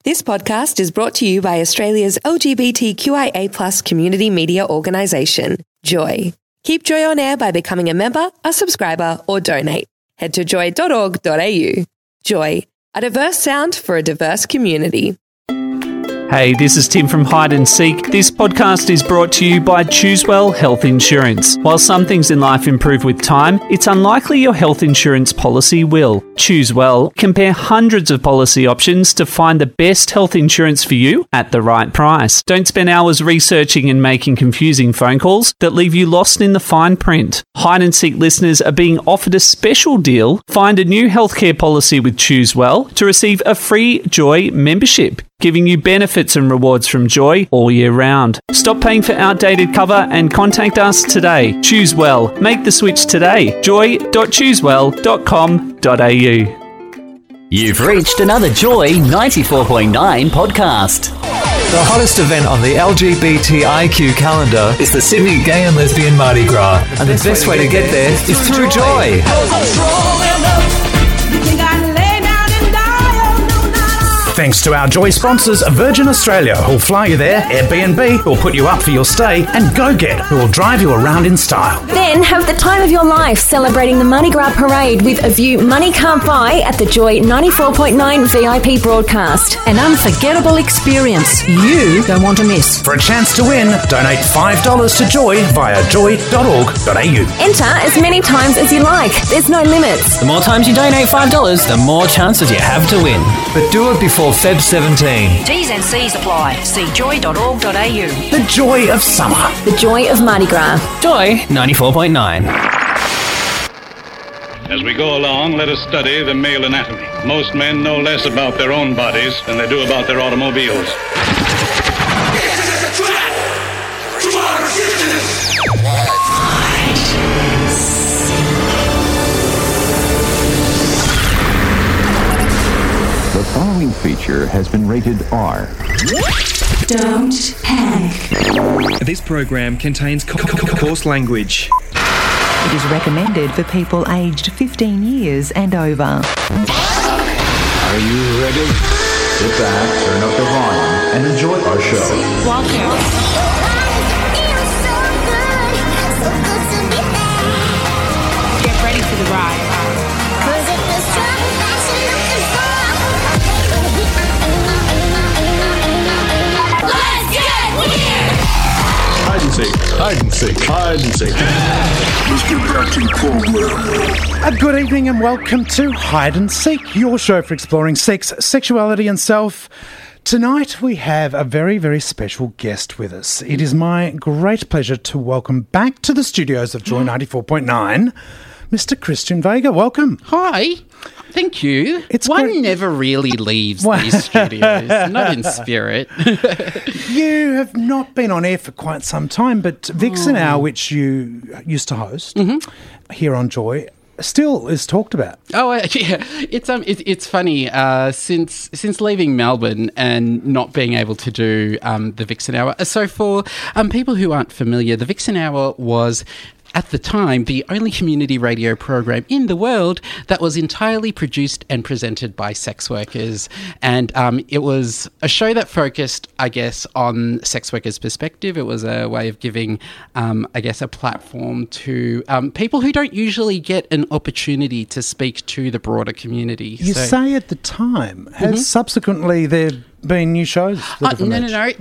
This podcast is brought to you by Australia's LGBTQIA+ community media organisation, Joy. Keep Joy on air by becoming a member, a subscriber, or donate. Head to joy.org.au. Joy, a diverse sound for a diverse community. Hey, this is Tim from Hide and Seek. This podcast is brought to you by Choosewell Health Insurance. While some things in life improve with time, it's unlikely your health insurance policy will. Choosewell. Compare hundreds of policy options to find the best health insurance for you at the right price. Don't spend hours researching and making confusing phone calls that leave you lost in the fine print. Hide and Seek listeners are being offered a special deal. Find a new healthcare policy with Choosewell to receive a free Joy membership, giving you benefits and rewards from Joy all year round. Stop paying for outdated cover and contact us today. Choose well. Make the switch today. joy.choosewell.com.au. You've reached another Joy 94.9 podcast. The hottest event on the LGBTIQ calendar is the Sydney Gay and Lesbian Mardi Gras, and the best way to get there is through Joy. Thanks to our Joy sponsors, Virgin Australia, who'll fly you there, Airbnb, who'll put you up for your stay, and GoGet, who will drive you around in style. Then have the time of your life celebrating the Mardi Gras Parade with a view money can't buy at the Joy 94.9 VIP broadcast. An unforgettable experience you don't want to miss. For a chance to win, donate $5 to Joy via joy.org.au. Enter as many times as you like. There's no limits. The more times you donate $5, the more chances you have to win. But do it before Feb 17. T's and C's apply. See joy.org.au. The joy of summer. The joy of Mardi Gras. Joy 94.9. As we go along, let us study the male anatomy. Most men know less about their own bodies than they do about their automobiles. The following feature has been rated R. Don't panic. This program contains coarse language. It is recommended for people aged 15 years and over. Are you ready? Sit back, turn up the volume, and enjoy our show. Welcome. Get ready for the ride. Hide and seek. Hide and seek. Hide and seek. Let's get back to the program. Good evening and welcome to Hide and Seek, your show for exploring sex, sexuality and self. Tonight we have a very, very special guest with us. It is my great pleasure to welcome back to the studios of Joy 94.9, Mr. Christian Vega. Welcome. Hi. Thank you. One never really leaves these studios, not in spirit. You have not been on air for quite some time, but Vixen Hour, which you used to host here on Joy, still is talked about. Oh, yeah. It's funny. Since leaving Melbourne and not being able to do the Vixen Hour. So for people who aren't familiar, the Vixen Hour was, at the time, the only community radio program in the world that was entirely produced and presented by sex workers. And it was a show that focused, I guess, on sex workers' perspective. It was a way of giving, I guess, a platform to people who don't usually get an opportunity to speak to the broader community. You say at the time. Has subsequently there been new shows? No.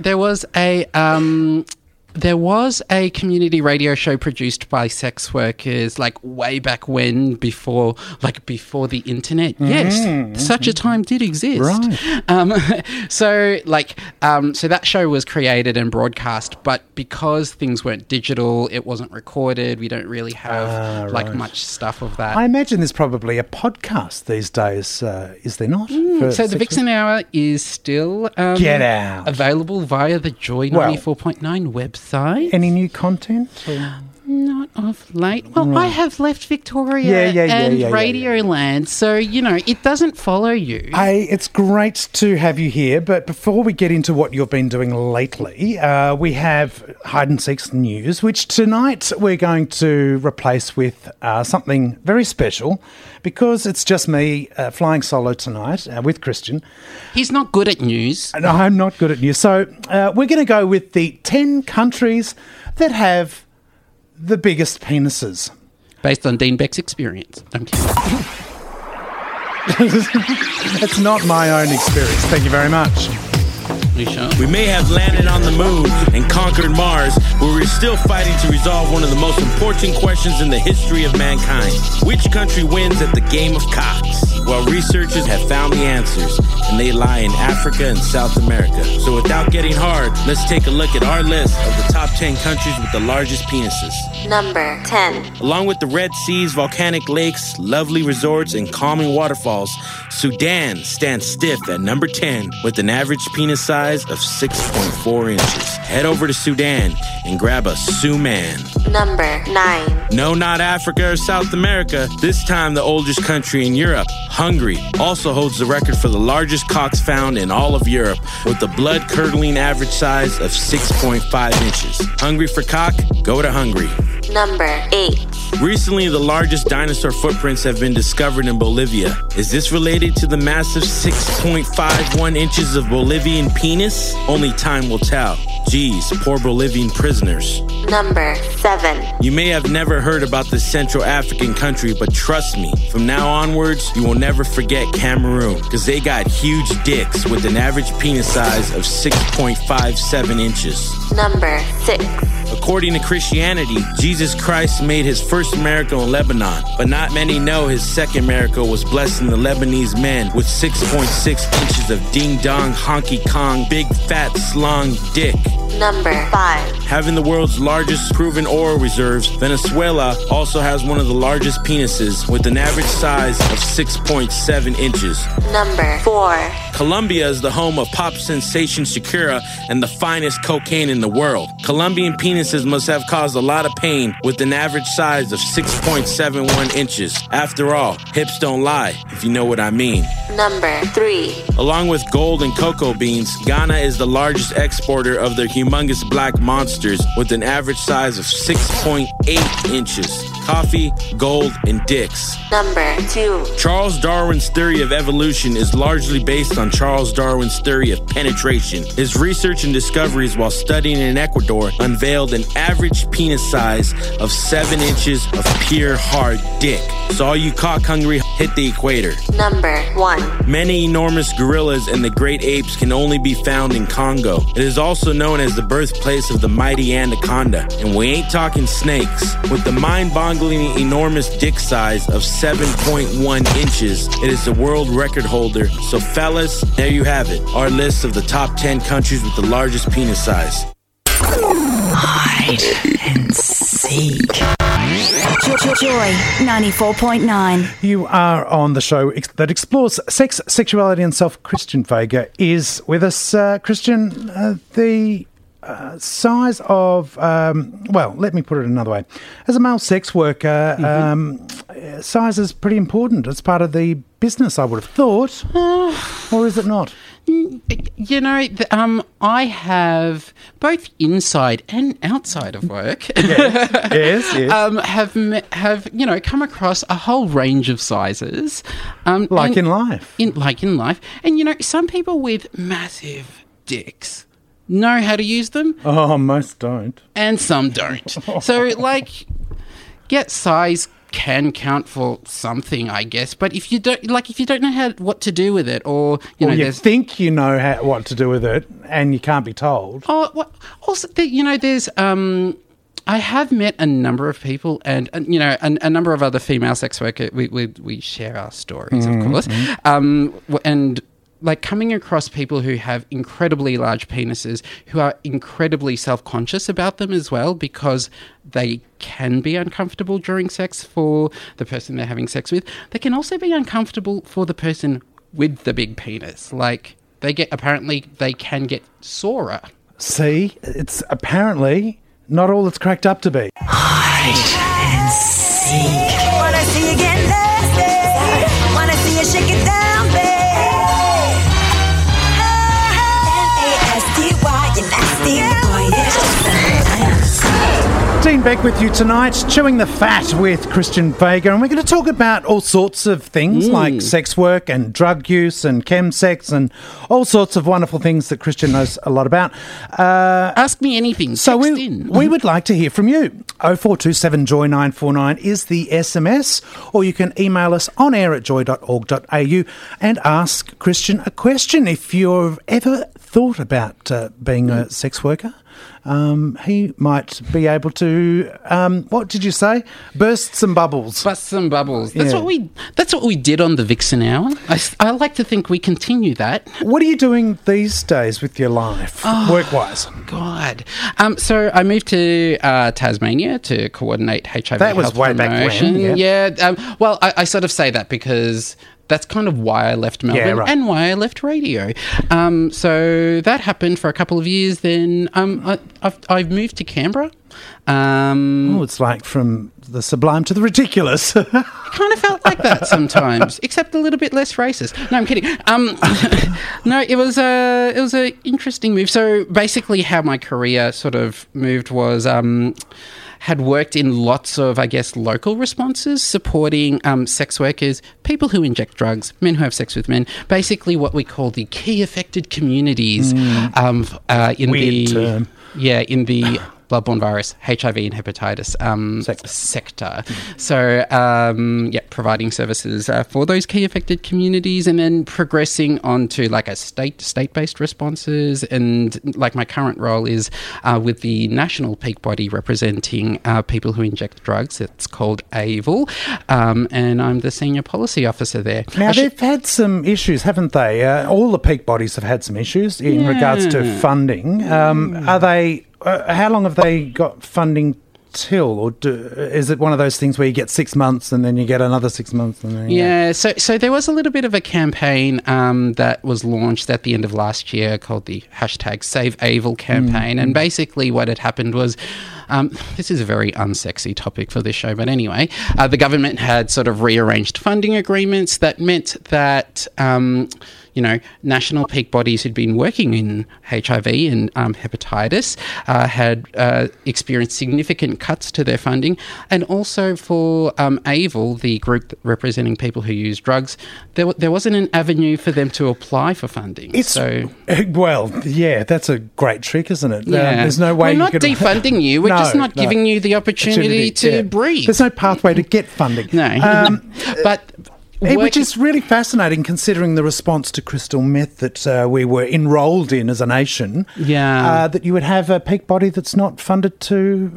There was a community radio show produced by sex workers, like way back when, before the internet. Yes, such a time did exist. Right. So that show was created and broadcast, but because things weren't digital, it wasn't recorded. We don't really have much stuff of that. I imagine there's probably a podcast these days. Is there not? So the Vixen Hour is still available via the Joy 94.9 website. Any new content? Not of late. Well, I have left Victoria and Radioland, so, it doesn't follow you. Hey, it's great to have you here, but before we get into what you've been doing lately, we have Hide and Seek's news, which tonight we're going to replace with something very special, because it's just me flying solo tonight with Christian. He's not good at news. No, I'm not good at news. So we're going to go with the 10 countries that have the biggest penises. Based on Dean Beck's experience. I'm kidding. It's not my own experience. Thank you very much. Sure? We may have landed on the moon and conquered Mars, but we're still fighting to resolve one of the most important questions in the history of mankind. Which country wins at the game of cocks? Well, researchers have found the answers, and they lie in Africa and South America. So without getting hard, let's take a look at our list of the top 10 countries with the largest penises. Number 10. Along with the Red Seas, volcanic lakes, lovely resorts, and calming waterfalls, Sudan stands stiff at number 10 with an average penis size of 6.4 inches. Head over to Sudan and grab a Suman. Number 9. No, not Africa or South America. This time the oldest country in Europe, Hungary, also holds the record for the largest cocks found in all of Europe with a blood-curdling average size of 6.5 inches. Hungry for cock? Go to Hungary. Number 8. Recently, the largest dinosaur footprints have been discovered in Bolivia. Is this related to the massive 6.51 inches of Bolivian penis? Only time will tell. Geez, poor Bolivian prisoners. Number 7. You may have never heard about this Central African country, but trust me, from now onwards, you will never forget Cameroon, because they got huge dicks with an average penis size of 6.57 inches. Number 6. According to Christianity, Jesus Christ made his first miracle in Lebanon, but not many know his second miracle was blessing the Lebanese men with 6.6 inches of ding-dong, honky-kong, big fat slong dick. Number 5. Having the world's largest proven oil reserves, Venezuela also has one of the largest penises with an average size of 6.7 inches. Number 4. Colombia is the home of pop sensation Shakira and the finest cocaine in the world. Colombian penises must have caused a lot of pain with an average size of 6.71 inches. After all, hips don't lie, if you know what I mean. Number 3. Along with gold and cocoa beans, Ghana is the largest exporter of their humongous black monsters with an average size of 6.8 inches. Coffee, gold, and dicks. Number 2. Charles Darwin's theory of evolution is largely based on Charles Darwin's theory of penetration. His research and discoveries while studying in Ecuador unveiled an average penis size of 7 inches of pure hard dick. So all you cock-hungry, hit the equator. Number 1. Many enormous gorillas and the great apes can only be found in Congo. It is also known as the birthplace of the mighty anaconda. And we ain't talking snakes. With the mind-boggling enormous dick size of 7.1 inches, it is the world record holder. So fellas, there you have it. Our list of the top 10 countries with the largest penis size. Hide and seek. Joy 94.9. You are on the show that explores sex, sexuality and self. Christian Vega is with us. Christian, the size of, well, let me put it another way. As a male sex worker, size is pretty important. It's part of the business, I would have thought. Or is it not? You know, I have both inside and outside of work. Yes. Have come across a whole range of sizes, in life. Like in life, and some people with massive dicks know how to use them. Oh, most don't, and some don't. So, get size can count for something, I guess. But if you don't, know what to do with it, or you think you know what to do with it, and you can't be told. Oh, well, also, there's I have met a number of people, and a number of other female sex workers. We share our stories, of course, and. Coming across people who have incredibly large penises, who are incredibly self-conscious about them as well, because they can be uncomfortable during sex for the person they're having sex with. They can also be uncomfortable for the person with the big penis. They can get sorer. See, it's apparently not all it's cracked up to be. and seek. Wanna see you get nasty. Wanna see you shake it down, babe. N-A-S-T-Y, you nasty boy, Dean Beck with you tonight, Chewing the Fat with Christian Vega, and we're going to talk about all sorts of things like sex work and drug use and chemsex and all sorts of wonderful things that Christian knows a lot about. Ask me anything. So we would like to hear from you. 0427 Joy 949 is the SMS, or you can email us on air at joy.org.au and ask Christian a question. If you've ever thought about being a sex worker, he might be able to, what did you say? Burst some bubbles. Bust some bubbles. That's what we did on the Vixen Hour. I like to think we continue that. What are you doing these days with your life, work-wise? God. So I moved to Tasmania to coordinate HIV That was health way back promotion. when, Yeah. Well, I sort of say that because that's kind of why I left Melbourne and why I left radio. So that happened for a couple of years. Then I've moved to Canberra. It's like from the sublime to the ridiculous. It kind of felt like that sometimes, except a little bit less racist. No, I'm kidding. No, it was a interesting move. So basically, how my career sort of moved was. Had worked in lots of, I guess, local responses, supporting sex workers, people who inject drugs, men who have sex with men, basically what we call the key affected communities in the bloodborne virus, HIV and hepatitis sector. So, providing services for those key affected communities, and then progressing on to like a state-based responses. And like my current role is with the national peak body representing people who inject drugs. It's called AVIL, and I'm the senior policy officer there. Now, they've had some issues, haven't they? All the peak bodies have had some issues in regards to funding. Are they... how long have they got funding till, or is it one of those things where you get 6 months and then you get another 6 months? And then, So there was a little bit of a campaign that was launched at the end of last year called the #SaveAVIL campaign, and basically what had happened was, this is a very unsexy topic for this show, but anyway, the government had sort of rearranged funding agreements that meant that national peak bodies who'd been working in HIV and hepatitis had experienced significant cuts to their funding. And also for AVIL, the group representing people who use drugs, there wasn't an avenue for them to apply for funding. That's a great trick, isn't it? Yeah. There's no way we're not defunding you. We're just not giving you the opportunity to breathe. There's no pathway to get funding. No. Which is really fascinating, considering the response to crystal meth that we were enrolled in as a nation. Yeah, that you would have a peak body that's not funded to,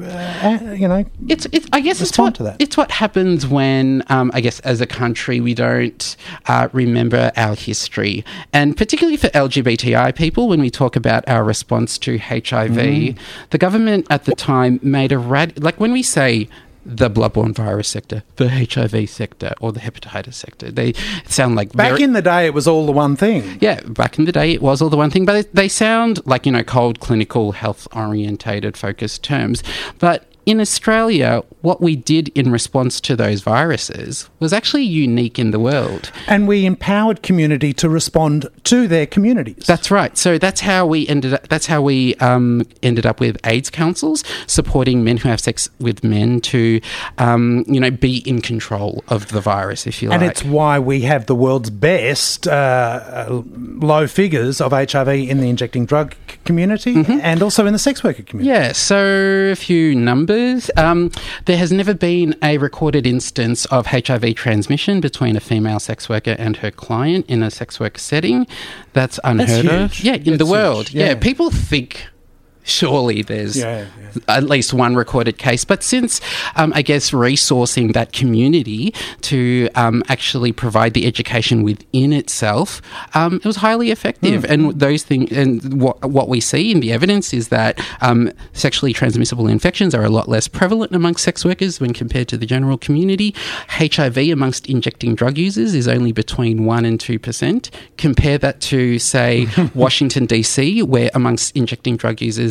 respond to that. It's what happens when, I guess, as a country, we don't remember our history, and particularly for LGBTI people, when we talk about our response to HIV, the government at the time made when we say the bloodborne virus sector, the HIV sector, or the hepatitis sector. They sound like... Back in the day, it was all the one thing. Yeah, back in the day, it was all the one thing. But they sound like, cold, clinical, health-orientated, focused terms. But in Australia, what we did in response to those viruses was actually unique in the world. And we empowered community to respond to their communities. That's right. So that's how we ended up with AIDS councils, supporting men who have sex with men to, be in control of the virus, if you like. And it's why we have the world's best low figures of HIV in the injecting drug community and also in the sex worker community. Yeah, so a few numbers. There has never been a recorded instance of HIV transmission between a female sex worker and her client in a sex work setting. That's unheard of. Yeah, in the world. Yeah, people think... surely there's at least one recorded case. But since, resourcing that community to actually provide the education within itself, it was highly effective. And those things, and what we see in the evidence is that sexually transmissible infections are a lot less prevalent amongst sex workers when compared to the general community. HIV amongst injecting drug users is only between 1 and 2%. Compare that to, say, Washington, D.C., where amongst injecting drug users,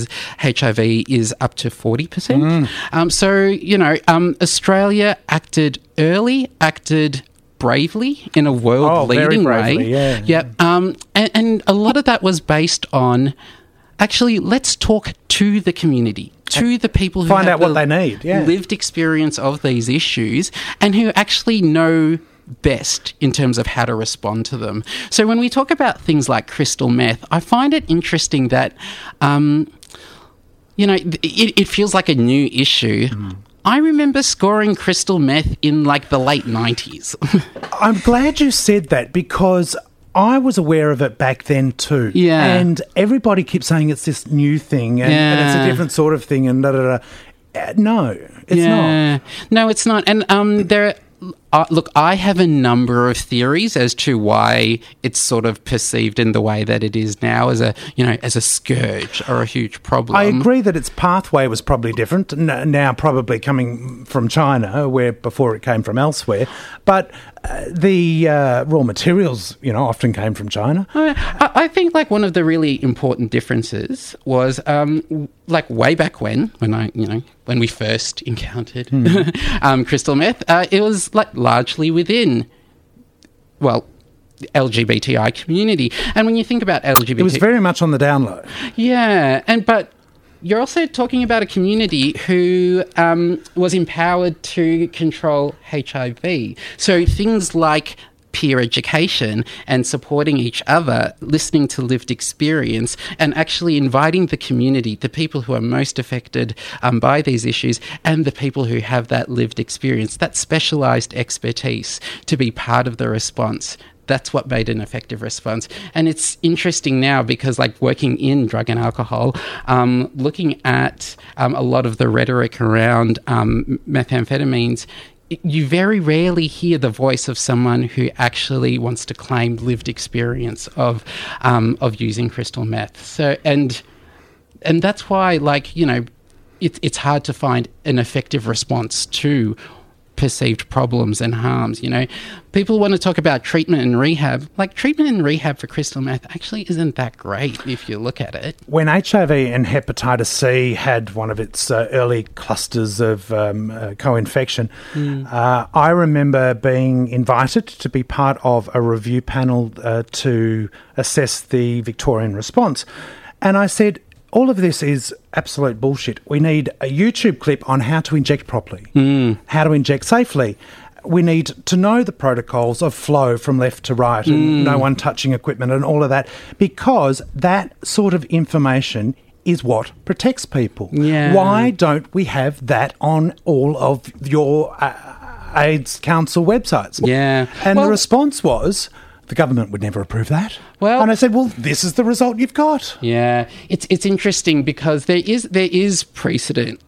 versus HIV is up to 40%. Australia acted early, acted bravely in a world-leading way. Yeah. And a lot of that was based on, actually, let's talk to the community, to the people who find have out what they need, lived experience of these issues and who actually know best in terms of how to respond to them. So when we talk about things like crystal meth, I find it interesting that, it feels like a new issue. I remember scoring crystal meth in like the late 90s. I'm glad you said that because I was aware of it back then too. Yeah. And everybody keeps saying it's this new thing and it's a different sort of thing and da-da-da. No, it's not. No, it's not. And look, I have a number of theories as to why it's sort of perceived in the way that it is now as a scourge or a huge problem. I agree that its pathway was probably different, now probably coming from China, where before it came from elsewhere. But the raw materials, often came from China. I think like one of the really important differences was like way back when we first encountered crystal meth, it was like largely within, the LGBTI community. And when you think about LGBT... It was very much on the down low. Yeah, but you're also talking about a community who was empowered to control HIV. So things like peer education and supporting each other, listening to lived experience, and actually inviting the community, the people who are most affected by these issues, and the people who have that lived experience, that specialised expertise, to be part of the response. That's what made an effective response. And it's interesting now because, like, working in drug and alcohol, looking at a lot of the rhetoric around methamphetamines, you very rarely hear the voice of someone who actually wants to claim lived experience of using crystal meth. So and that's why, it's hard to find an effective response to perceived problems and harms. People want to talk about treatment and rehab. Like, treatment and rehab for crystal meth actually isn't that great if you look at it. When HIV and hepatitis C had one of its early clusters of co-infection, I remember being invited to be part of a review panel to assess the Victorian response. And I said, all of this is absolute bullshit. We need a YouTube clip on how to inject properly, how to inject safely. We need to know the protocols of flow from left to right and no one touching equipment and all of that, because that sort of information is what protects people. Yeah. Why don't we have that on all of your AIDS Council websites? Yeah. And the response was, the government would never approve that. Well, and I said, this is the result you've got. Yeah, it's interesting because there is precedent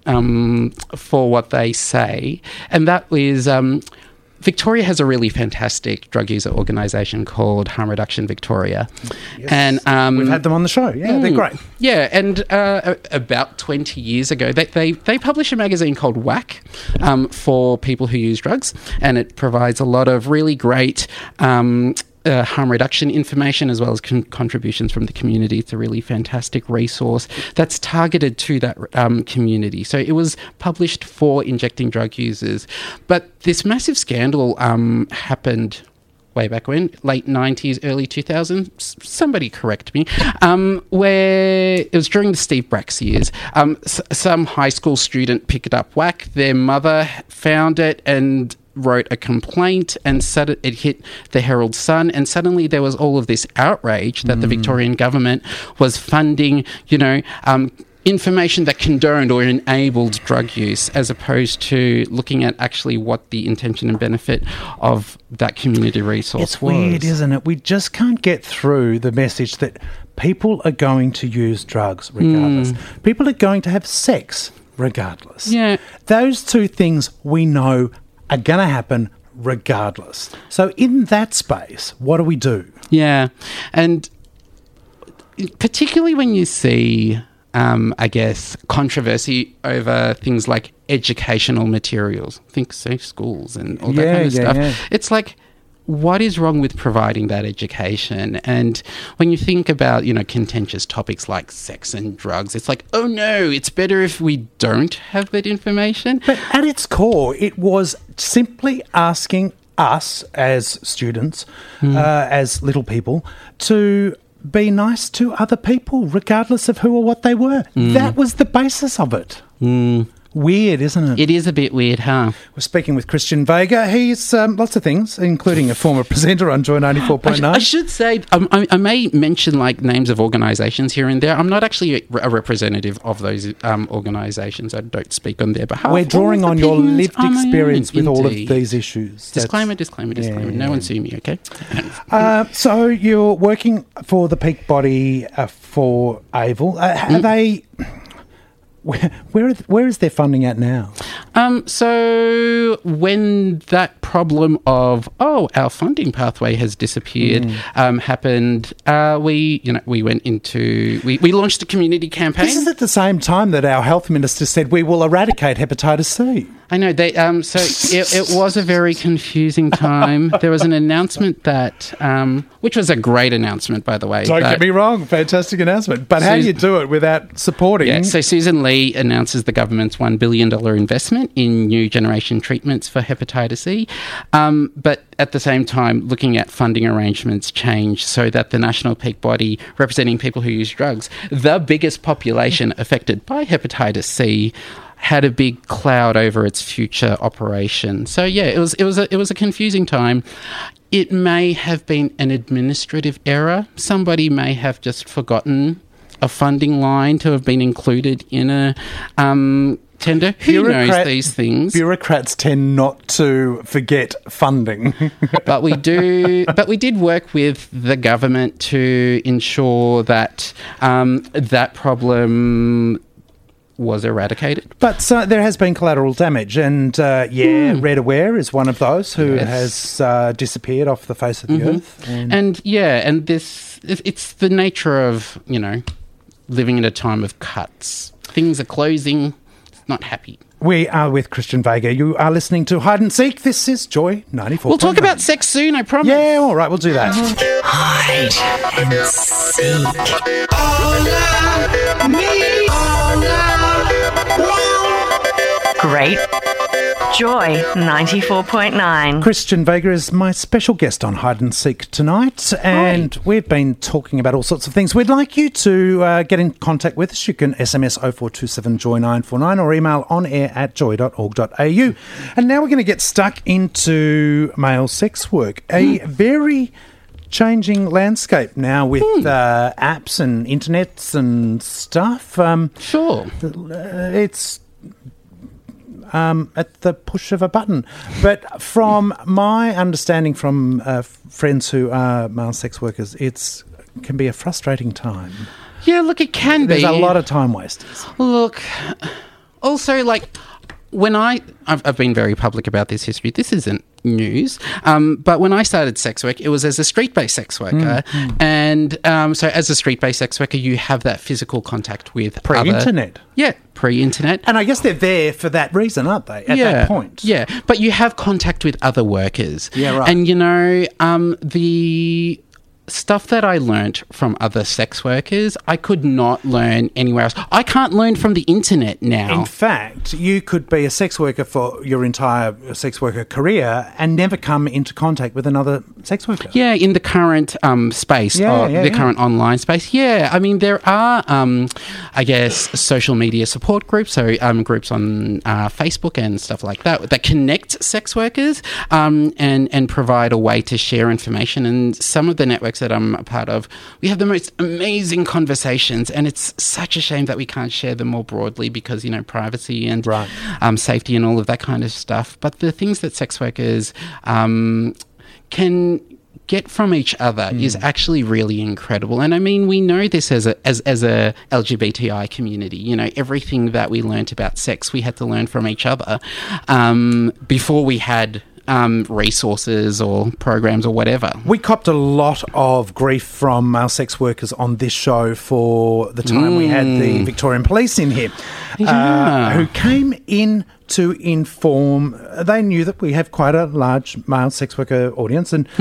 for what they say, and that is Victoria has a really fantastic drug user organisation called Harm Reduction Victoria. Yes. And we've had them on the show. Yeah, they're great. Yeah, and about 20 years ago, they published a magazine called WAC for people who use drugs, and it provides a lot of really great harm reduction information as well as contributions from the community. It's a really fantastic resource that's targeted to that community. So it was published for injecting drug users. But this massive scandal happened way back when, late 90s, early 2000s, somebody correct me, where it was during the Steve Bracks years. Some high school student picked up whack. Their mother found it and wrote a complaint, and it hit the Herald Sun, and suddenly there was all of this outrage that the Victorian government was funding, information that condoned or enabled drug use, as opposed to looking at actually what the intention and benefit of that community resource was. It's weird, isn't it? We just can't get through the message that people are going to use drugs regardless. People are going to have sex regardless. Yeah. Those two things we know are going to happen regardless. So in that space, what do we do? Yeah. And particularly when you see, controversy over things like educational materials, think safe schools and all that kind of stuff. Yeah. It's like, what is wrong with providing that education? And when you think about, contentious topics like sex and drugs, it's like, oh no, it's better if we don't have that information. But at its core, it was simply asking us as students, as little people, to be nice to other people, regardless of who or what they were. That was the basis of it. Weird, isn't it? It is a bit weird, huh? We're speaking with Christian Vega. He's lots of things, including a former presenter on Joy 94.9. I should say, I may mention names of organisations here and there. I'm not actually a representative of those organisations. I don't speak on their behalf. We're drawing on your lived experience with all of these issues. Disclaimer. No one sue me, okay? So you're working for the peak body for AVIL. Are they... Where is their funding at now? So when that problem of our funding pathway has disappeared happened, we went into we launched a community campaign. This is at the same time that our health minister said we will eradicate hepatitis C. I know they. So it was a very confusing time. There was an announcement that, which was a great announcement, by the way. Don't get me wrong, fantastic announcement. But how do you do it without supporting? Yeah. So Susan Lee announces the government's $1 billion investment in new generation treatments for hepatitis C, but at the same time, looking at funding arrangements change so that the national peak body representing people who use drugs, the biggest population affected by hepatitis C, had a big cloud over its future operation. So yeah, it was a confusing time. It may have been an administrative error. Somebody may have just forgotten a funding line to have been included in a tender. Who knows these things? Bureaucrats tend not to forget funding. But we did work with the government to ensure that that problem was eradicated. But there has been collateral damage, and Red Aware is one of those who has disappeared off the face of the earth. And this, it's the nature of, living in a time of cuts. Things are closing. It's not happy. We are with Christian Vega. You are listening to Hide and Seek. This is Joy 94.9. We'll talk about sex soon, I promise. Yeah, all right, we'll do that. Hide and seek. All me. Great. Joy 94.9. Christian Vega is my special guest on Hide and Seek tonight, and we've been talking about all sorts of things. We'd like you to get in contact with us. You can SMS 0427 Joy 949 or email onair@joy.org.au. And now we're going to get stuck into male sex work, a very changing landscape now with apps and internets and stuff. Sure. It's at the push of a button. But from my understanding from friends who are male sex workers, it can be a frustrating time. Yeah, look, it can be. There's a lot of time wasters. Look, also, when I've been very public about this history. This isn't news. But when I started sex work, it was as a street-based sex worker. And so as a street-based sex worker, you have that physical contact with pre-internet. Yeah, pre-internet. And I guess they're there for that reason, aren't they, at that point? Yeah, but you have contact with other workers. Yeah, right. And, the stuff that I learnt from other sex workers, I could not learn anywhere else. I can't learn from the internet now. In fact, you could be a sex worker for your entire sex worker career and never come into contact with another sex worker. Yeah, in the current space, current online space. Yeah, I mean, there are, social media support groups, so groups on Facebook and stuff like that connect sex workers and provide a way to share information. And some of the networks that I'm a part of, we have the most amazing conversations, and it's such a shame that we can't share them more broadly because, privacy and safety and all of that kind of stuff. But the things that sex workers can get from each other is actually really incredible. And I mean, we know this as a LGBTI community. Everything that we learnt about sex, we had to learn from each other before we had resources or programs or whatever. We copped a lot of grief from male sex workers on this show for the time we had the Victorian Police in here, who came in to inform. They knew that we have quite a large male sex worker audience, and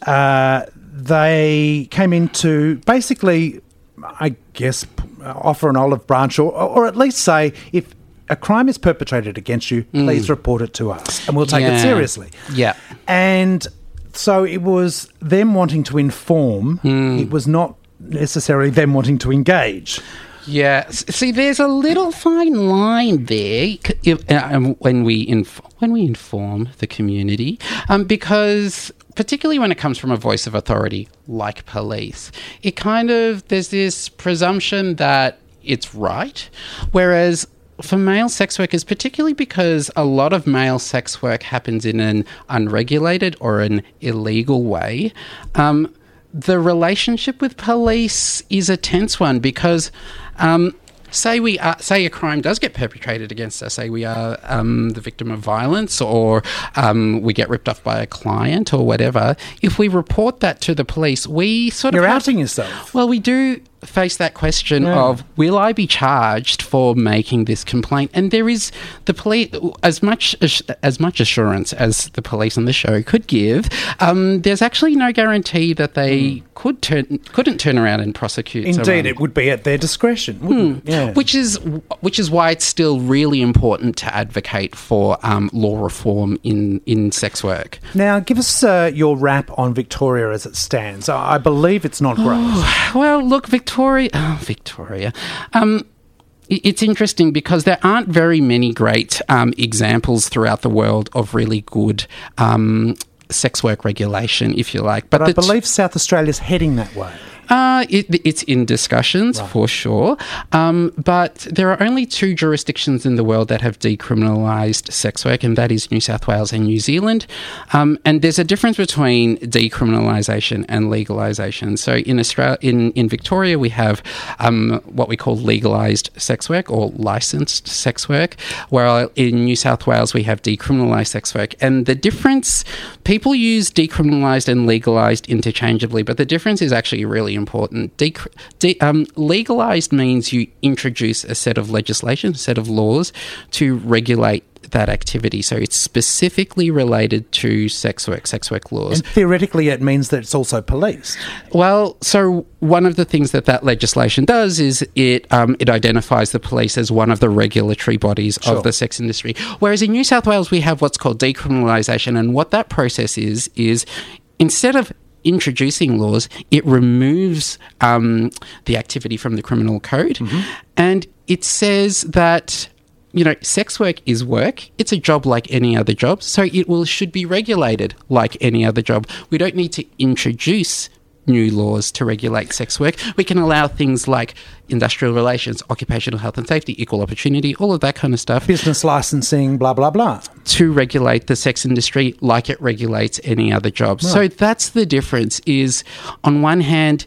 they came in to basically, I guess, offer an olive branch, or at least say, if a crime is perpetrated against you, please report it to us, and we'll take it seriously. Yeah. And so it was them wanting to inform. It was not necessarily them wanting to engage. Yeah. See, there's a little fine line there when we inform the community, because particularly when it comes from a voice of authority like police, there's this presumption that it's right, whereas for male sex workers, particularly because a lot of male sex work happens in an unregulated or an illegal way, the relationship with police is a tense one because say a crime does get perpetrated against us, say we are the victim of violence, or we get ripped off by a client or whatever. If we report that to the police, we sort of You're outing yourself. Well, we do face that question of, will I be charged for making this complaint? And there is the police, as much assurance as the police on the show could give, there's actually no guarantee that they couldn't turn around and prosecute Indeed, someone. it would be at their discretion, wouldn't it? Yeah. Which is why it's still really important to advocate for law reform in sex work. Now, give us your wrap on Victoria as it stands. I believe it's not great. Well, look, Victoria. It's interesting because there aren't very many great examples throughout the world of really good sex work regulation, if you like. But I believe South Australia's heading that way. It's in discussions, for sure. But there are only 2 jurisdictions in the world that have decriminalised sex work, and that is New South Wales and New Zealand. And there's a difference between decriminalisation and legalisation. So in Australia, in Victoria, we have what we call legalised sex work or licensed sex work, while in New South Wales we have decriminalised sex work. And the difference, people use decriminalised and legalised interchangeably, but the difference is actually really important. Legalised means you introduce a set of legislation, a set of laws to regulate that activity. So it's specifically related to sex work laws. And theoretically, it means that it's also policed. Well, so one of the things that legislation does is it identifies the police as one of the regulatory bodies of the sex industry. Whereas in New South Wales, we have what's called decriminalisation, and what that process is instead of introducing laws, it removes the activity from the criminal code, and it says that, you know, sex work is work. It's a job like any other job, so it should be regulated like any other job. We don't need to introduce new laws to regulate sex work. We can allow things like industrial relations, occupational health and safety, equal opportunity, all of that kind of stuff. Business licensing, blah, blah, blah. To regulate the sex industry like it regulates any other job. Right. So that's the difference is, on one hand,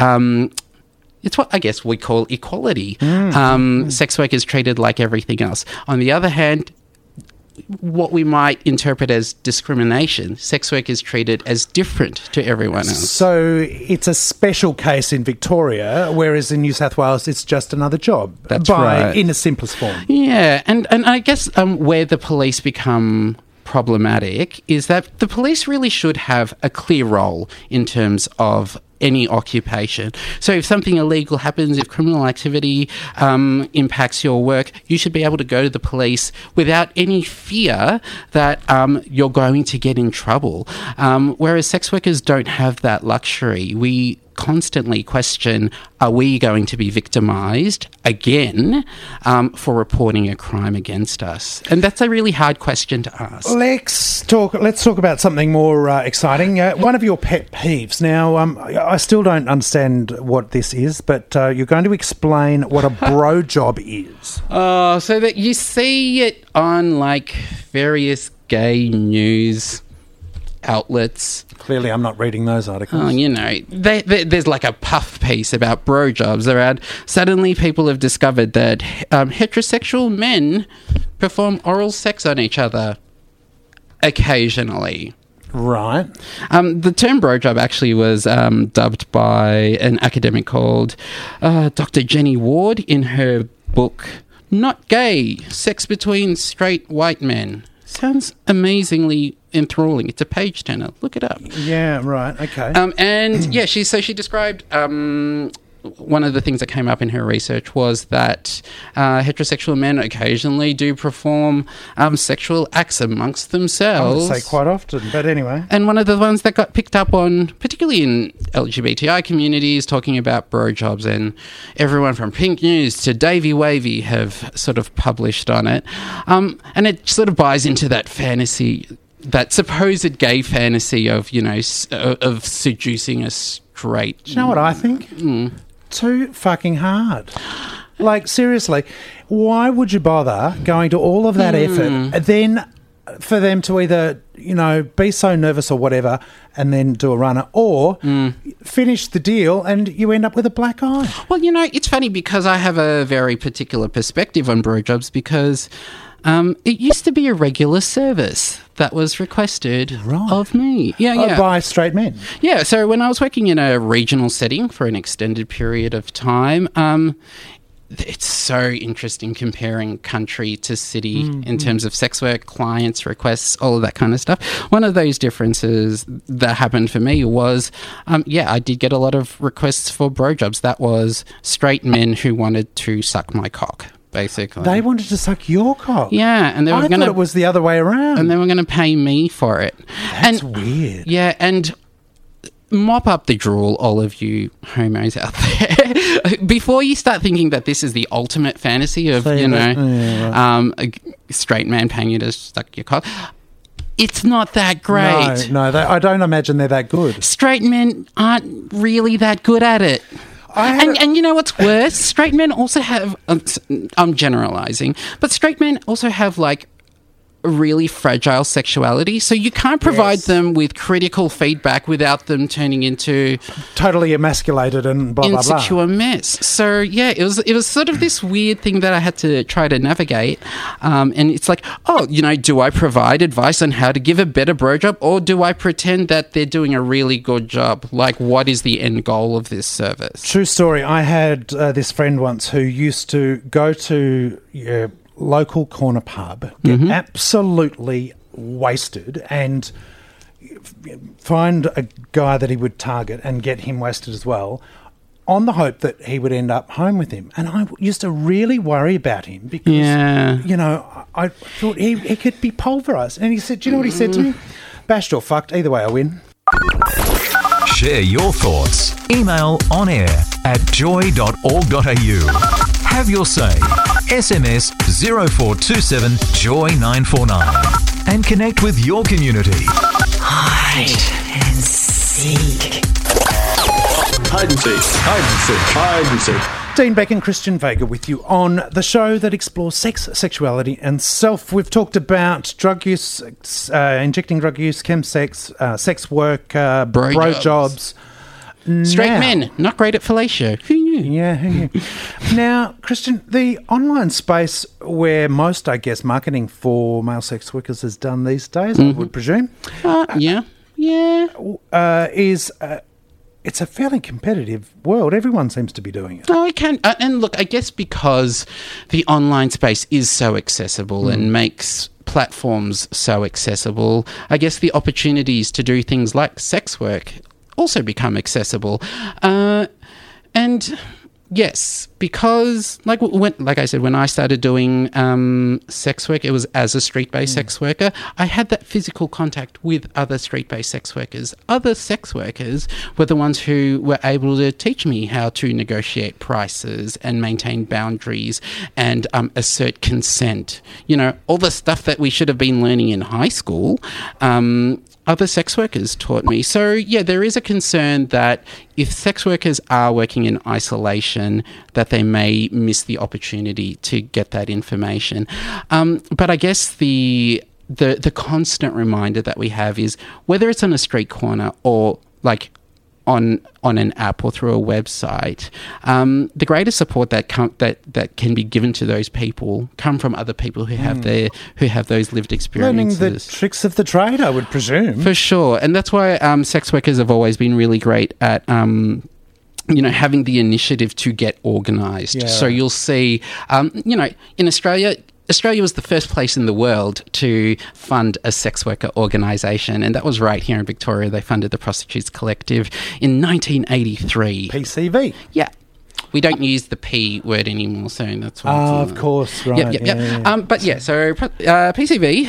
it's what I guess we call equality. Sex work is treated like everything else. On the other hand, what we might interpret as discrimination, sex work is treated as different to everyone else. So it's a special case in Victoria, whereas in New South Wales it's just another job. That's right. In the simplest form. Yeah, and I guess where the police become problematic is that the police really should have a clear role in terms of any occupation. So if something illegal happens, if criminal activity impacts your work, you should be able to go to the police without any fear that you're going to get in trouble. Whereas sex workers don't have that luxury. We constantly question, are we going to be victimised again for reporting a crime against us? And that's a really hard question to ask. Let's talk about something more exciting. One of your pet peeves. Now, I still don't understand what this is, but you're going to explain what a bro job is. So that you see it on like various gay news outlets. Clearly, I'm not reading those articles. Oh, you know, there's like a puff piece about bro jobs around. Suddenly, people have discovered that heterosexual men perform oral sex on each other occasionally. Right. The term bro job actually was dubbed by an academic called Dr. Jenny Ward in her book Not gay. Sex between straight white men. Sounds amazingly enthralling. It's a page turner. Look it up. Yeah, right. Okay. And yeah, she described one of the things that came up in her research was that heterosexual men occasionally do perform sexual acts amongst themselves. I would say quite often, but anyway. And one of the ones that got picked up on, particularly in LGBTI communities, talking about bro jobs, and everyone from Pink News to Davey Wavy have sort of published on it. And it sort of buys into that fantasy, that supposed gay fantasy of, of seducing a straight. Do you know what I think? Too fucking hard. Like, seriously, why would you bother going to all of that effort then for them to either, be so nervous or whatever and then do a runner, or finish the deal and you end up with a black eye? Well, it's funny because I have a very particular perspective on bro jobs because it used to be a regular service that was requested of me. Yeah. By straight men? Yeah, so when I was working in a regional setting for an extended period of time, it's so interesting comparing country to city in terms of sex work, clients, requests, all of that kind of stuff. One of those differences that happened for me was, I did get a lot of requests for bro jobs. That was straight men who wanted to suck my cock. Basically, they wanted to suck your cock. Yeah, and I thought it was the other way around. And they were going to pay me for it. That's weird. Yeah, and mop up the drool, all of you homos out there, before you start thinking that this is the ultimate fantasy of a straight man paying you to suck your cock. It's not that great. No, I don't imagine they're that good. Straight men aren't really that good at it. And you know what's worse? Straight men also have, I'm generalising, but straight men also have like a really fragile sexuality, so you can't provide them with critical feedback without them turning into totally emasculated and blah, blah, blah. Insecure mess. So yeah, it was sort of this weird thing that I had to try to navigate. And it's like, do I provide advice on how to give a better bro job, or do I pretend that they're doing a really good job? Like, what is the end goal of this service? True story. I had this friend once who used to go to local corner pub, get absolutely wasted, and find a guy that he would target and get him wasted as well, on the hope that he would end up home with him. And I used to really worry about him because, I thought he could be pulverised. And he said, do you know what he said to me? Bashed or fucked, either way I win. Share your thoughts. Email onair@joy.org.au. Have your say. SMS 0427 Joy 949 and connect with your community. Hide and seek. Hide and seek. Hide and seek. Hide and seek. Dean Beck and Christian Vega with you on the show that explores sex, sexuality and self. We've talked about drug use, injecting drug use, chemsex, sex work, bro jobs. Straight men, not great at fellatio. Who knew? Yeah, who knew? Now, Christian, the online space where most, I guess, marketing for male sex workers is done these days, I would presume. Is... it's a fairly competitive world. Everyone seems to be doing it. Oh, I can. And look, I guess because the online space is so accessible and makes platforms so accessible, I guess the opportunities to do things like sex work also become accessible. And yes, because like I said, when I started doing sex work, it was as a street-based sex worker. I had that physical contact with other street-based sex workers. Other sex workers were the ones who were able to teach me how to negotiate prices and maintain boundaries and assert consent. All the stuff that we should have been learning in high school. Other sex workers taught me. So, yeah, there is a concern that if sex workers are working in isolation, that they may miss the opportunity to get that information. But I guess the constant reminder that we have is whether it's on a street corner or like on an app or through a website, the greatest support that can be given to those people come from other people who have those lived experiences. Learning the tricks of the trade, I would presume. For sure. And that's why sex workers have always been really great at having the initiative to get organised. Yeah. So you'll see, in Australia was the first place in the world to fund a sex worker organisation, and that was right here in Victoria. They funded the Prostitutes Collective in 1983. PCV. Yeah. We don't use the P word anymore, so that's why. Of course, right. Yep. So PCV,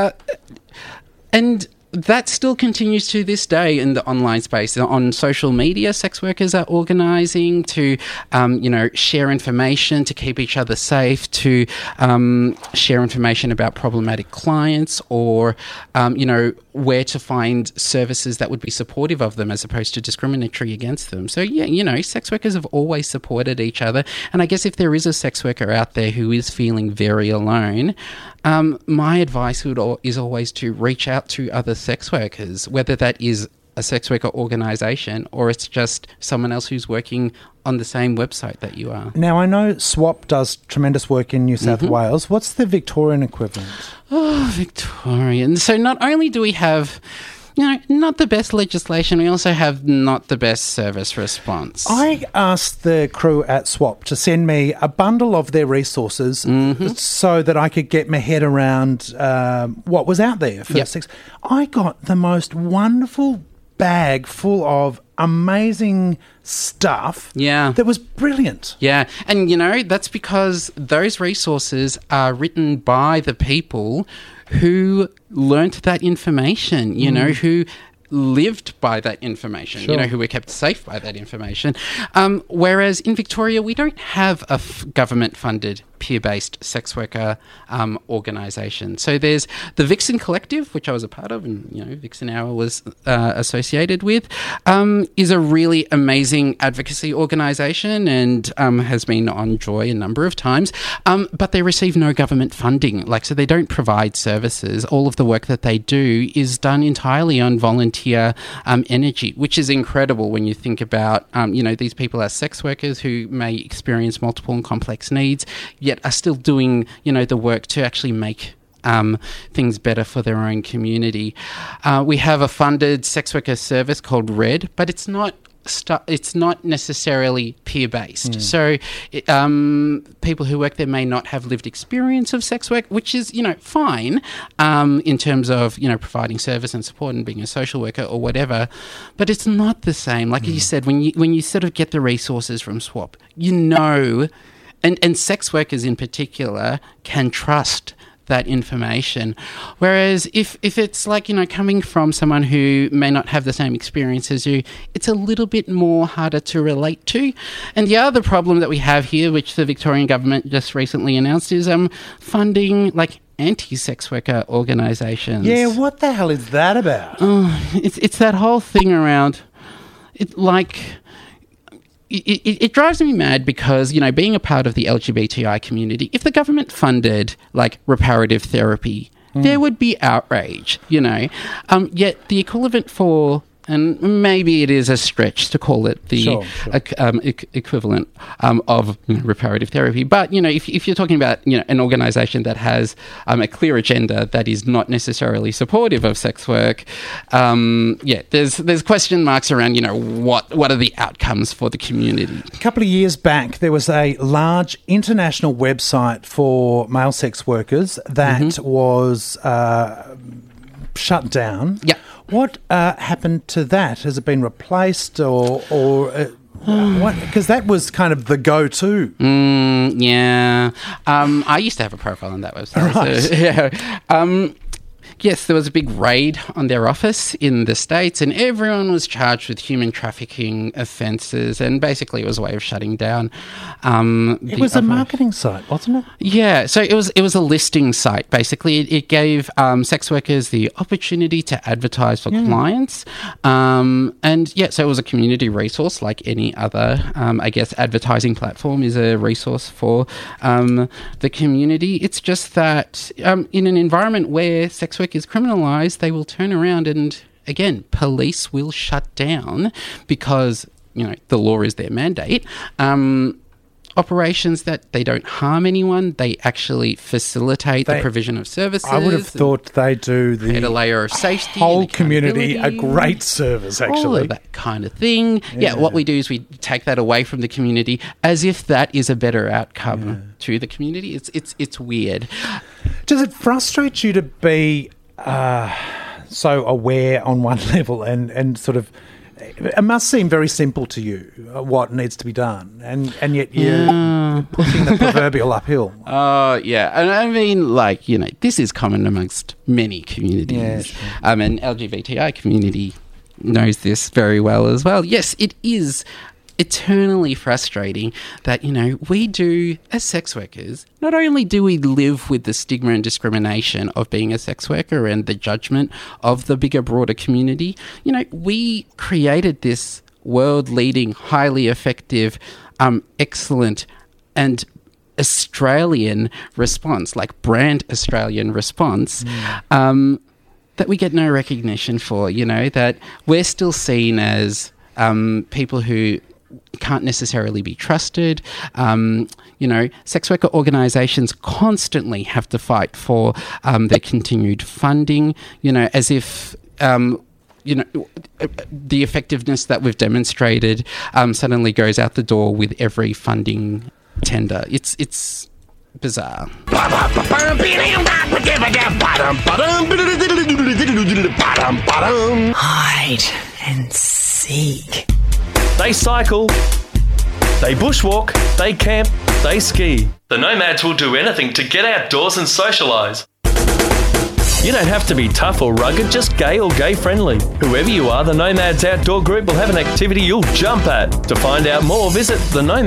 and that still continues to this day in the online space. On social media, sex workers are organising to, share information, to keep each other safe, to share information about problematic clients, or, where to find services that would be supportive of them as opposed to discriminatory against them. So, sex workers have always supported each other. And I guess if there is a sex worker out there who is feeling very alone, my advice is always to reach out to other sex workers, whether that is a sex worker organisation or it's just someone else who's working on the same website that you are. Now, I know SWAP does tremendous work in New South Wales. What's the Victorian equivalent? Oh, Victorian. So not only do we have, not the best legislation, we also have not the best service response. I asked the crew at SWAP to send me a bundle of their resources so that I could get my head around what was out there for sex. I got the most wonderful bag full of amazing stuff that was brilliant. Yeah, and that's because those resources are written by the people who learnt that information, who lived by that information, who were kept safe by that information. Whereas in Victoria, we don't have a government-funded peer-based sex worker organisation. So there's the Vixen Collective, which I was a part of, and Vixen Hour was associated with, is a really amazing advocacy organisation and has been on Joy a number of times, but they receive no government funding. So they don't provide services. All of the work that they do is done entirely on volunteer energy, which is incredible when you think about, these people are sex workers who may experience multiple and complex needs, yet are still doing, the work to actually make things better for their own community. We have a funded sex worker service called RED, but it's not necessarily peer-based. So people who work there may not have lived experience of sex work, which is, fine in terms of, providing service and support and being a social worker or whatever, but it's not the same. Like you said, when you sort of get the resources from SWAP, and sex workers in particular can trust that information. Whereas if it's coming from someone who may not have the same experience as you, it's a little bit more harder to relate to. And the other problem that we have here, which the Victorian government just recently announced, is funding anti-sex worker organisations. Yeah, what the hell is that about? It's that whole thing around it drives me mad because, being a part of the LGBTI community, if the government funded, reparative therapy, there would be outrage, Yet the equivalent for... And maybe it is a stretch to call it the equivalent of reparative therapy. But, if you're talking about, an organisation that has a clear agenda that is not necessarily supportive of sex work, there's question marks around, what are the outcomes for the community. A couple of years back, there was a large international website for male sex workers that was shut down. Yeah. What happened to that? Has it been replaced or what? Because that was kind of the go-to. Yeah. I used to have a profile on that website. Right. So, yes, there was a big raid on their office in the States and everyone was charged with human trafficking offences, and basically it was a way of shutting down. It was a marketing site, wasn't it? Yeah, so it was a listing site. Basically, it gave sex workers the opportunity to advertise for clients. So it was a community resource like any other, advertising platform is a resource for the community. It's just that in an environment where sex work is criminalised, they will turn around and, again, police will shut down because, the law is their mandate. operations that they don't harm anyone. They actually facilitate the provision of services. I would have thought they do the create a layer of safety, whole community a great service, actually. All of that kind of thing. Yeah, what we do is we take that away from the community as if that is a better outcome to the community. It's weird. Does it frustrate you to be so aware on one level and sort of... It must seem very simple to you what needs to be done, and yet you're pushing the proverbial uphill. Oh, yeah. And I mean, like, you know, this is common amongst many communities. Yeah, sure. And LGBTI community knows this very well as well. Yes, it is eternally frustrating that, you know, we do, as sex workers, not only do we live with the stigma and discrimination of being a sex worker and the judgment of the bigger, broader community, you know, we created this world-leading, highly effective, excellent and Australian response, like brand Australian response, that we get no recognition for, you know, that we're still seen as people who can't necessarily be trusted. You know, sex worker organisations constantly have to fight for their continued funding, you know, as if... you know, the effectiveness that we've demonstrated suddenly goes out the door with every funding tender. It's bizarre. Hide and seek. They cycle, they bushwalk, they camp, they ski. The Nomads will do anything to get outdoors and socialise. You don't have to be tough or rugged, just gay or gay friendly. Whoever you are, the Nomads Outdoor Group will have an activity you'll jump at. To find out more, visit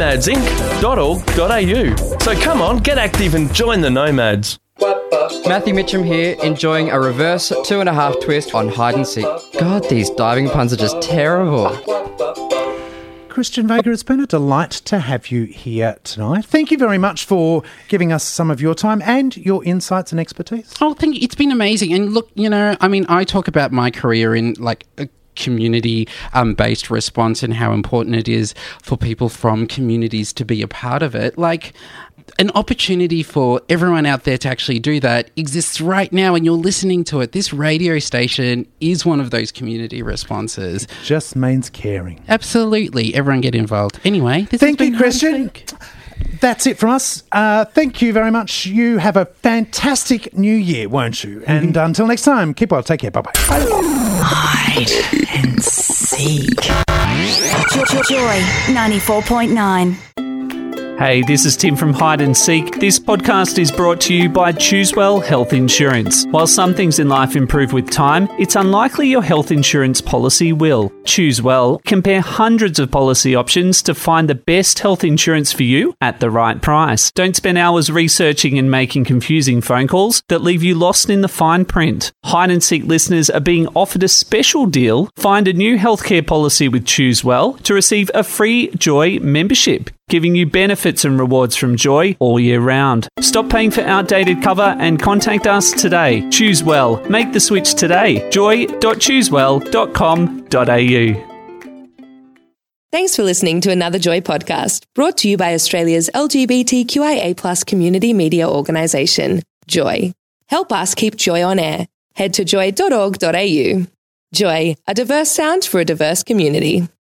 thenomadsinc.org.au. So come on, get active and join the Nomads. Matthew Mitchum here, enjoying a reverse 2.5 twist on hide and seek. God, these diving puns are just terrible. Christian Vega, it's been a delight to have you here tonight. Thank you very much for giving us some of your time and your insights and expertise. Oh, thank you. It's been amazing. And look, you know, I mean, I talk about my career in like a community-based response and how important it is for people from communities to be a part of it. Like, an opportunity for everyone out there to actually do that exists right now, and you're listening to it. This radio station is one of those community responses. It just means caring. Absolutely. Everyone get involved. Anyway, thank you, Christian. That's it from us. Thank you very much. You have a fantastic new year, won't you? And until next time, keep well. Take care. Bye-bye. Hide and seek. Joy 94.9. Hey, this is Tim from Hide and Seek. This podcast is brought to you by Choosewell Health Insurance. While some things in life improve with time, it's unlikely your health insurance policy will. Choosewell. Compare hundreds of policy options to find the best health insurance for you at the right price. Don't spend hours researching and making confusing phone calls that leave you lost in the fine print. Hide and Seek listeners are being offered a special deal. Find a new healthcare policy with Choosewell to receive a free Joy membership, giving you benefits and rewards from Joy all year round. Stop paying for outdated cover and contact us today. Choose well. Make the switch today. joy.choosewell.com.au. Thanks for listening to another Joy podcast, brought to you by Australia's LGBTQIA+ community media organisation, Joy. Help us keep Joy on air. Head to joy.org.au. Joy, a diverse sound for a diverse community.